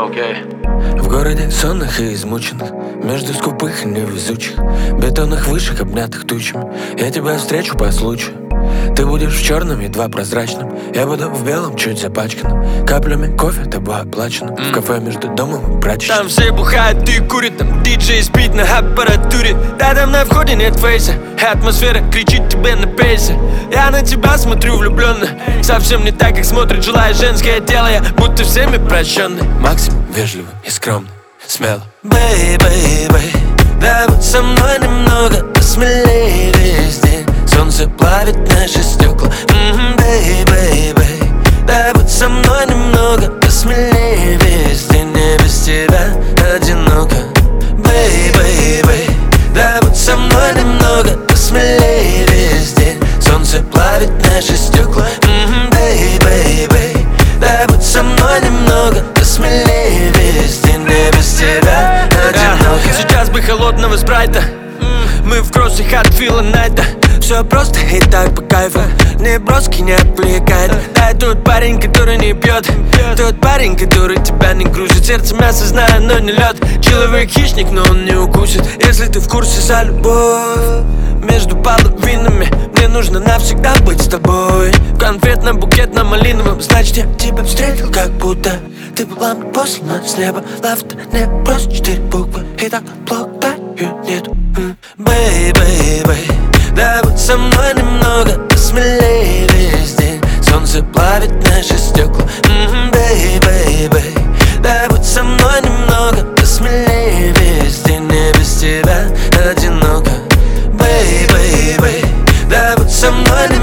В городе сонных и измученных, между скупых и невезучих, бетонных вышек, обнятых тучами, я тебя встречу по случаю. Ты будешь в черном, едва прозрачном, я буду в белом, чуть запачканном, каплями кофе тобой оплаченным, в кафе между домом и прачечной. Там все бухают и курят, там диджей спит на аппаратуре. Да, там на входе нет фейса, атмосфера кричит тебе на пейсе. Я на тебя смотрю влюбленно, совсем не так, как смотрит жилое женское тело. Я будто всеми прощенный, максимум вежливый и скромный, смело. Бэй, бэй, бэй, да будь со мной немного посмелее весь день. Солнце плавит наши стекла. Бэй, бэй, бэй, да будь со мной немного посмелее весь день. Не без тебя одиноко. Бэй, бэй, бэй, да будь со мной немного посмелее весь день. Солнце плавит наши стекла. Бэй, бэй, бэй, да будь со мной немного посмелее весь день. Не без тебя одиноко. Сейчас бы холодного спрайта, мы в кроссах от Фила Найта. Все просто и так по кайфу, не броски, не отвлекает. Да, тот парень, который не пьет, тот парень, который тебя не грузит. Сердце мясо знаю, но не лед. Человек хищник, но он не укусит. Если ты в курсе за любовь между половинами, мне нужно навсегда быть с тобой. Конфетно-букетно-малиновым, значит, я тебя встретил, как будто ты была мне послана с неба. Love — это не просто 4 буквы, и так благодарю нету. Бэй, бэй, бэй, да будь со мной немного посмелее весь день. Солнце плавит наши стекла. Бэй, бэй, бэй, да будь со мной немного посмелее весь день. Не без тебя одиноко. Бэй, бэй, бэй, да будь со мной немного